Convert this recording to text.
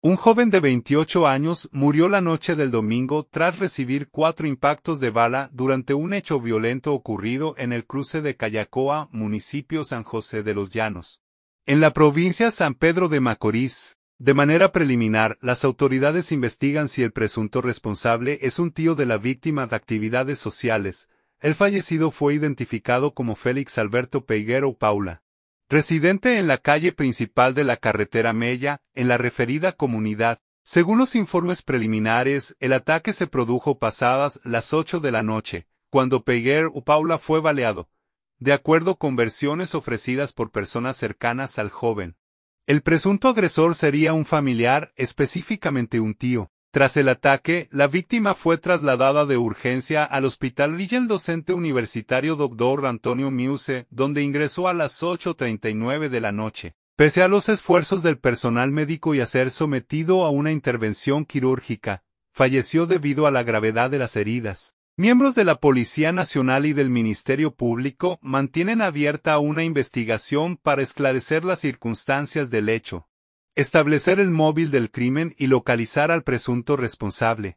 Un joven de 28 años murió la noche del domingo tras recibir 4 impactos de bala durante un hecho violento ocurrido en el cruce de Callacoa, municipio San José de los Llanos, en la provincia San Pedro de Macorís. De manera preliminar, las autoridades investigan si el presunto responsable es un tío de la víctima de actividades sociales. El fallecido fue identificado como Félix Alberto Peguero Paula, residente en la calle principal de la carretera Mella, en la referida comunidad. Según los informes preliminares, el ataque se produjo pasadas las 8 de la noche, cuando Peguero Paula fue baleado, de acuerdo con versiones ofrecidas por personas cercanas al joven. El presunto agresor sería un familiar, específicamente un tío. Tras el ataque, la víctima fue trasladada de urgencia al hospital y el docente universitario Dr. Antonio Miuse, donde ingresó a las 8:39 de la noche. Pese a los esfuerzos del personal médico y a ser sometido a una intervención quirúrgica, falleció debido a la gravedad de las heridas. Miembros de la Policía Nacional y del Ministerio Público mantienen abierta una investigación para esclarecer las circunstancias del hecho, establecer el móvil del crimen y localizar al presunto responsable.